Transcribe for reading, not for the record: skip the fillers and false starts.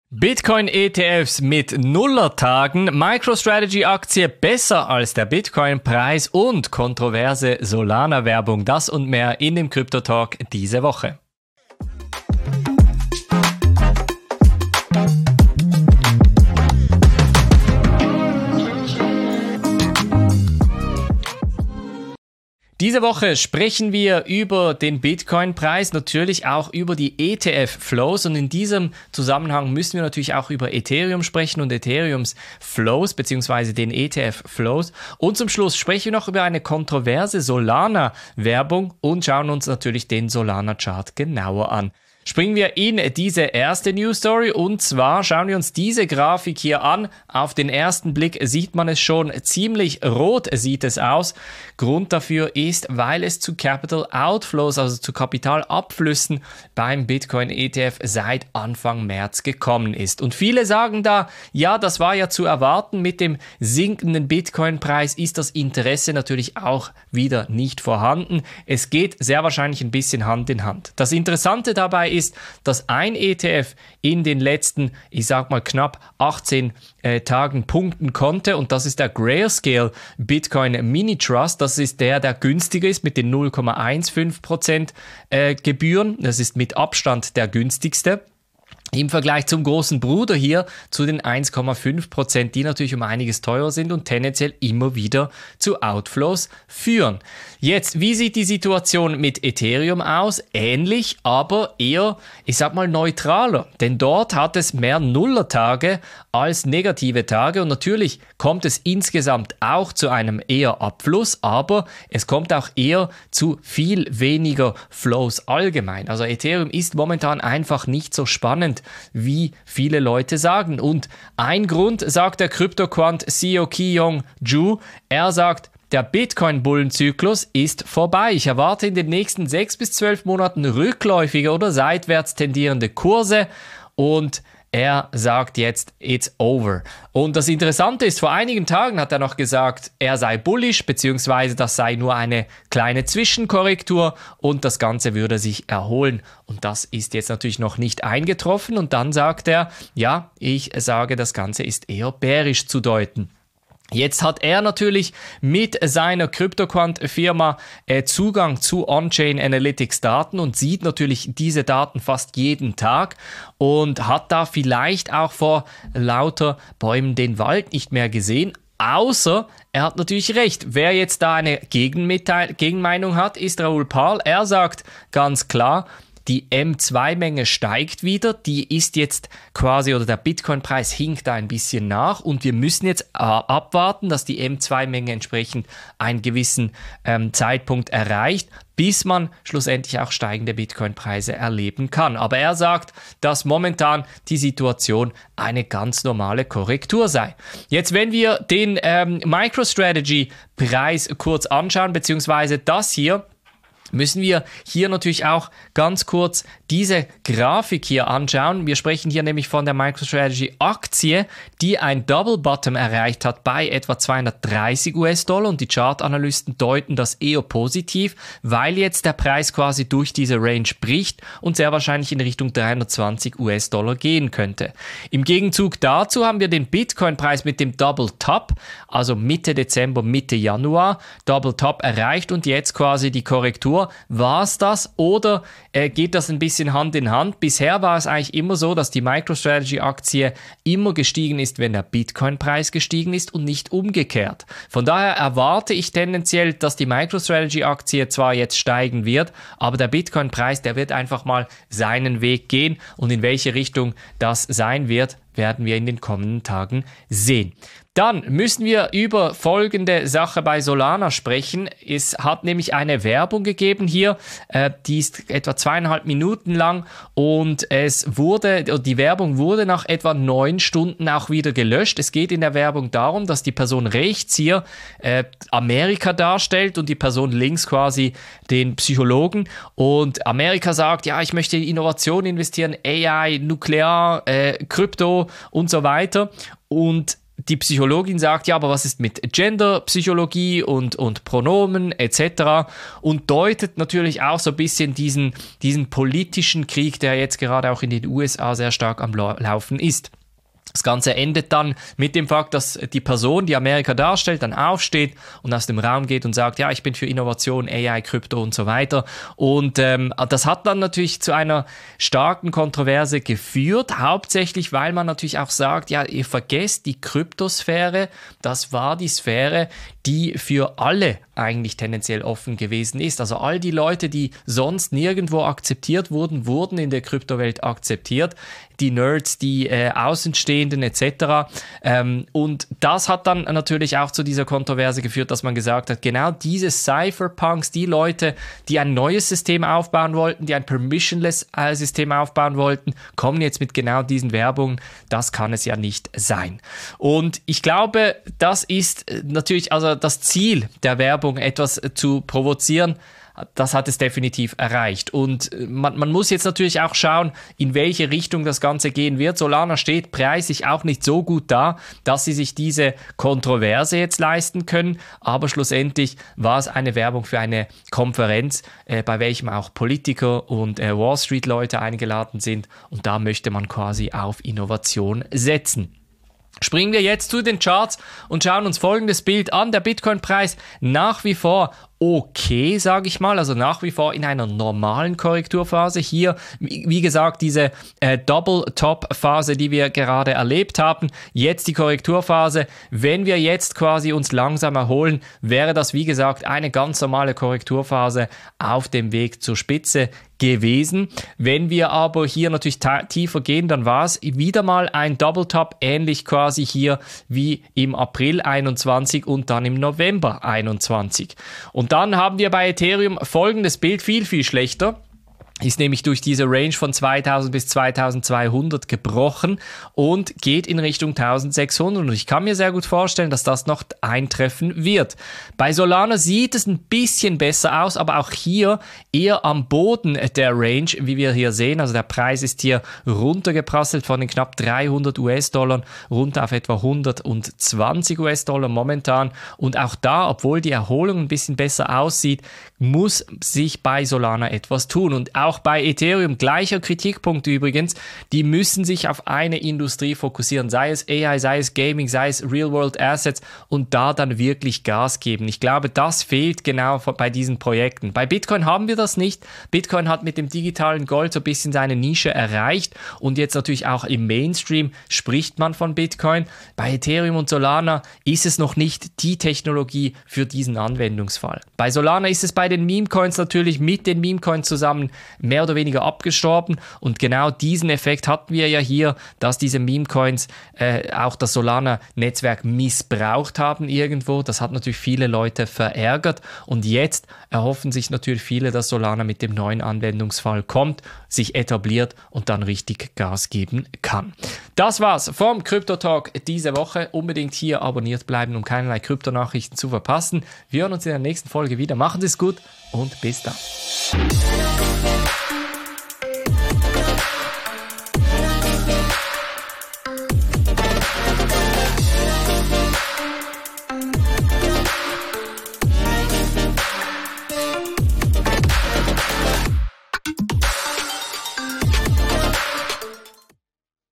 Bitcoin-ETFs mit Nullertagen, MicroStrategy-Aktie besser als der Bitcoin-Preis und kontroverse Solana-Werbung. Das und mehr in dem Krypto-Talk diese Woche. Diese Woche sprechen wir über den Bitcoin-Preis, natürlich auch über die ETF-Flows und in diesem Zusammenhang müssen wir natürlich auch über Ethereum sprechen und Ethereums Flows bzw. den ETF-Flows und zum Schluss sprechen wir noch über eine kontroverse Solana-Werbung und schauen uns natürlich den Solana-Chart genauer an. Springen wir in diese erste News Story und zwar schauen wir uns diese Grafik hier an. Auf den ersten Blick sieht man es schon, ziemlich rot sieht es aus. Grund dafür ist, weil es zu Capital Outflows, also zu Kapitalabflüssen beim Bitcoin ETF seit Anfang März gekommen ist. Und viele sagen da, ja, das war ja zu erwarten, mit dem sinkenden Bitcoin-Preis ist das Interesse natürlich auch wieder nicht vorhanden. Es geht sehr wahrscheinlich ein bisschen Hand in Hand. Das Interessante dabei ist, dass ein ETF in den letzten, ich sag mal knapp 18 Tagen punkten konnte und das ist der Grayscale Bitcoin Mini Trust. Das ist der günstiger ist mit den 0,15% Gebühren. Das ist mit Abstand der günstigste. Im Vergleich zum großen Bruder hier zu den 1,5%, die natürlich um einiges teurer sind und tendenziell immer wieder zu Outflows führen. Jetzt, wie sieht die Situation mit Ethereum aus? Ähnlich, aber eher, ich sag mal, neutraler. Denn dort hat es mehr Nullertage als negative Tage und natürlich kommt es insgesamt auch zu einem eher Abfluss, aber es kommt auch eher zu viel weniger Flows allgemein. Also Ethereum ist momentan einfach nicht so spannend, wie viele Leute sagen. Und ein Grund, sagt der CryptoQuant-CEO Ki-Young Ju, er sagt, der Bitcoin-Bullenzyklus ist vorbei. Ich erwarte in den nächsten 6 bis 12 Monaten rückläufige oder seitwärts tendierende Kurse und er sagt jetzt, it's over. Und das Interessante ist, vor einigen Tagen hat er noch gesagt, er sei bullish, beziehungsweise das sei nur eine kleine Zwischenkorrektur und das Ganze würde sich erholen. Und das ist jetzt natürlich noch nicht eingetroffen. Und dann sagt er, ja, ich sage, das Ganze ist eher bearish zu deuten. Jetzt hat er natürlich mit seiner CryptoQuant-Firma Zugang zu On-Chain Analytics Daten und sieht natürlich diese Daten fast jeden Tag und hat da vielleicht auch vor lauter Bäumen den Wald nicht mehr gesehen. Außer, er hat natürlich recht. Wer jetzt da eine Gegenmeinung hat, ist Raoul Pal. Er sagt ganz klar, die M2-Menge steigt wieder, die ist jetzt quasi, oder der Bitcoin-Preis hinkt da ein bisschen nach und wir müssen jetzt abwarten, dass die M2-Menge entsprechend einen gewissen Zeitpunkt erreicht, bis man schlussendlich auch steigende Bitcoin-Preise erleben kann. Aber er sagt, dass momentan die Situation eine ganz normale Korrektur sei. Jetzt, wenn wir den MicroStrategy-Preis kurz anschauen, beziehungsweise das hier, müssen wir hier natürlich auch ganz kurz diese Grafik hier anschauen. Wir sprechen hier nämlich von der MicroStrategy-Aktie, die ein Double Bottom erreicht hat bei etwa 230 US-Dollar und die Chartanalysten deuten das eher positiv, weil jetzt der Preis quasi durch diese Range bricht und sehr wahrscheinlich in Richtung 320 US-Dollar gehen könnte. Im Gegenzug dazu haben wir den Bitcoin-Preis mit dem Double Top, also Mitte Dezember, Mitte Januar, Double Top erreicht und jetzt quasi die Korrektur. War es das oder geht das ein bisschen Hand in Hand? Bisher war es eigentlich immer so, dass die MicroStrategy-Aktie immer gestiegen ist, wenn der Bitcoin-Preis gestiegen ist und nicht umgekehrt. Von daher erwarte ich tendenziell, dass die MicroStrategy-Aktie zwar jetzt steigen wird, aber der Bitcoin-Preis, der wird einfach mal seinen Weg gehen und in welche Richtung das sein wird, werden wir in den kommenden Tagen sehen. Dann müssen wir über folgende Sache bei Solana sprechen. Es hat nämlich eine Werbung gegeben hier, die ist etwa 2,5 Minuten lang und die Werbung wurde nach etwa 9 Stunden auch wieder gelöscht. Es geht in der Werbung darum, dass die Person rechts hier Amerika darstellt und die Person links quasi den Psychologen und Amerika sagt, ja, ich möchte in Innovation investieren, AI, Nuklear, Krypto und so weiter und die Psychologin sagt, ja, aber was ist mit Genderpsychologie und Pronomen etc. und deutet natürlich auch so ein bisschen diesen politischen Krieg, der jetzt gerade auch in den USA sehr stark am Laufen ist. Das Ganze endet dann mit dem Fakt, dass die Person, die Amerika darstellt, dann aufsteht und aus dem Raum geht und sagt, ja, ich bin für Innovation, AI, Krypto und so weiter. Und das hat dann natürlich zu einer starken Kontroverse geführt, hauptsächlich, weil man natürlich auch sagt, ja, ihr vergesst die Kryptosphäre, das war die Sphäre, die für alle eigentlich tendenziell offen gewesen ist. Also all die Leute, die sonst nirgendwo akzeptiert wurden, wurden in der Kryptowelt akzeptiert. Die Nerds, die Außenstehenden etc. Und das hat dann natürlich auch zu dieser Kontroverse geführt, dass man gesagt hat, genau diese Cypherpunks, die Leute, die ein neues System aufbauen wollten, die ein permissionless System aufbauen wollten, kommen jetzt mit genau diesen Werbungen. Das kann es ja nicht sein. Und ich glaube, das ist natürlich also das Ziel der Werbung, etwas zu provozieren. Das hat es definitiv erreicht. Und man muss jetzt natürlich auch schauen, in welche Richtung das Ganze gehen wird. Solana steht preislich auch nicht so gut da, dass sie sich diese Kontroverse jetzt leisten können. Aber schlussendlich war es eine Werbung für eine Konferenz, bei welchem auch Politiker und Wall Street Leute eingeladen sind. Und da möchte man quasi auf Innovation setzen. Springen wir jetzt zu den Charts und schauen uns folgendes Bild an. Der Bitcoin-Preis nach wie vor okay, sage ich mal, also nach wie vor in einer normalen Korrekturphase. Hier, wie gesagt, diese Double-Top-Phase, die wir gerade erlebt haben. Jetzt die Korrekturphase. Wenn wir jetzt quasi uns langsam erholen, wäre das, wie gesagt, eine ganz normale Korrekturphase auf dem Weg zur Spitze gewesen. Wenn wir aber hier natürlich tiefer gehen, dann war es wieder mal ein Double Top, ähnlich quasi hier wie im April 21 und dann im November 21. Und dann haben wir bei Ethereum folgendes Bild, viel, viel schlechter. Ist nämlich durch diese Range von 2000 bis 2200 gebrochen und geht in Richtung 1600. Und ich kann mir sehr gut vorstellen, dass das noch eintreffen wird. Bei Solana sieht es ein bisschen besser aus, aber auch hier eher am Boden der Range, wie wir hier sehen. Also der Preis ist hier runtergeprasselt von den knapp 300 US-Dollar runter auf etwa 120 US-Dollar momentan. Und auch da, obwohl die Erholung ein bisschen besser aussieht, muss sich bei Solana etwas tun. Und auch bei Ethereum, gleicher Kritikpunkt übrigens, die müssen sich auf eine Industrie fokussieren, sei es AI, sei es Gaming, sei es Real-World Assets und da dann wirklich Gas geben. Ich glaube, das fehlt genau bei diesen Projekten. Bei Bitcoin haben wir das nicht. Bitcoin hat mit dem digitalen Gold so ein bisschen seine Nische erreicht und jetzt natürlich auch im Mainstream spricht man von Bitcoin. Bei Ethereum und Solana ist es noch nicht die Technologie für diesen Anwendungsfall. Bei Solana ist es bei den Meme-Coins natürlich mit den Meme-Coins zusammen mehr oder weniger abgestorben und genau diesen Effekt hatten wir ja hier, dass diese Meme-Coins auch das Solana-Netzwerk missbraucht haben irgendwo. Das hat natürlich viele Leute verärgert und jetzt erhoffen sich natürlich viele, dass Solana mit dem neuen Anwendungsfall kommt, sich etabliert und dann richtig Gas geben kann. Das war's vom Crypto Talk diese Woche. Unbedingt hier abonniert bleiben, um keinerlei Kryptonachrichten zu verpassen. Wir hören uns in der nächsten Folge wieder. Machen Sie es gut und bis dann.